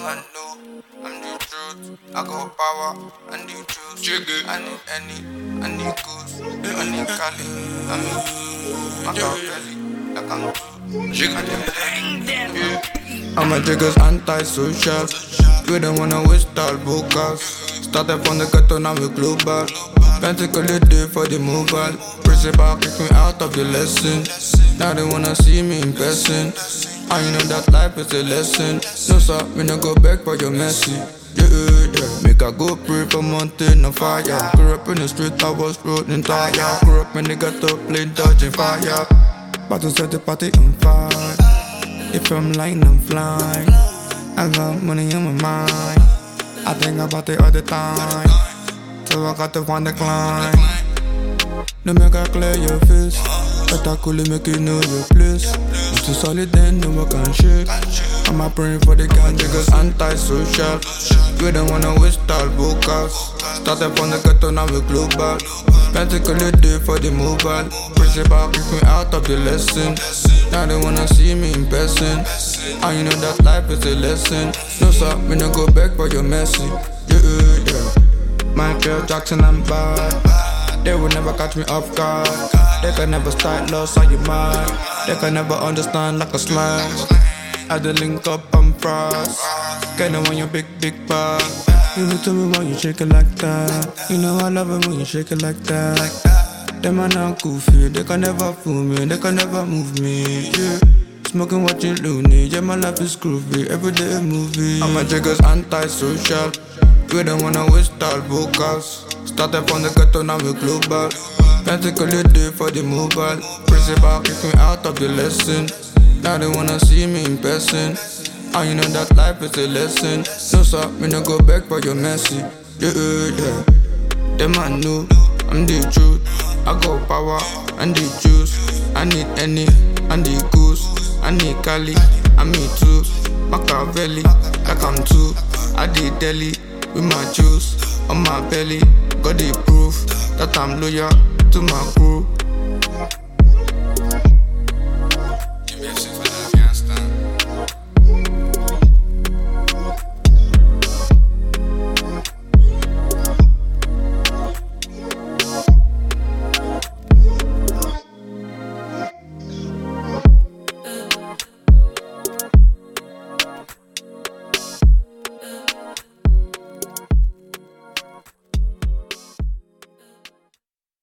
I know I'm the truth. I got power and the juice. I need any, I need goose, I need Cali, I need Machiavelli, like I'm I'm a jigger's anti-social. We don't wanna waste our vocals. Started from the ghetto, now we global. Pentacly day for the mobile. Principal kick me out of the lesson. Now they wanna see me in person. And you know that life is a lesson. No sir, me no go back for your mercy. Yeah. Make I go pray for mountain on fire. Grew up in the street, I was rolling tire. Grew up in the ghetto, playing dodging fire. About to set the party on fire. If I'm lying, I'm flying. I got money on my mind. I think about it all the time. So I got to find the climb. No make I clear your face. But I could make you know your place. You too solid then no one can shake. I'm a praying for the gang niggas anti-social. We don't wanna waste our vocals. Started from the ghetto, now we global. Pentacly day for the mobile. Principal kick me out of the lesson. Now they wanna see me in person. And you know that life is a lesson. No sir, me no go back for your mercy. Yeah. Michael Jackson, I'm bad. They will never catch me off guard. They can never start lost on your mind. They can never understand like a slang. As they link up, I'm frost. Kinda want your big bag. You know tell me why you shake it like that. You know I love it when you shake it like that. Them man are goofy, they can never fool me, they can never move me, yeah. Smoking, watching loony, yeah my life is groovy, everyday a movie. I'm a jigger's anti-social. We don't wanna waste our vocals. Started from the ghetto, now we global. Pentacly day for the mobile. Principal kick me out of the lesson. Now they wanna see me in person. And you know that life is a lesson. No sir, me no go back for your mercy. Yeah. Them I know I'm the truth. I got power and the juice. I need any and the goose. I need Cali, I need too. Machiavelli, like I'm too. I did deli with my juice on my belly. Got the proof that I'm loyal to my crew.